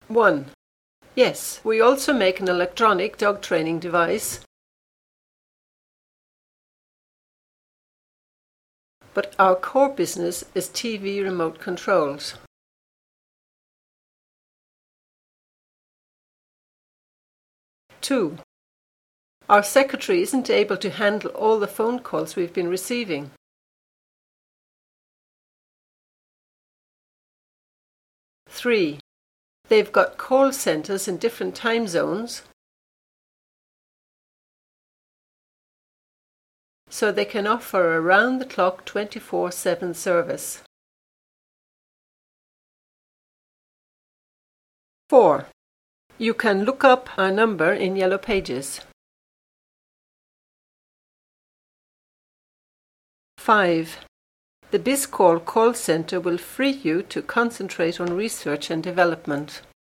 1. Yes, we also make an electronic dog training device, but our core business is TV remote controls. 2. Our secretary isn't able to handle all the phone calls we've been receiving. 3. They've got call centers in different time zones, so they can offer around-the-clock 24/7 service. 4. You can look up our number in Yellow Pages. 5. The BizCall call center will free you to concentrate on research and development.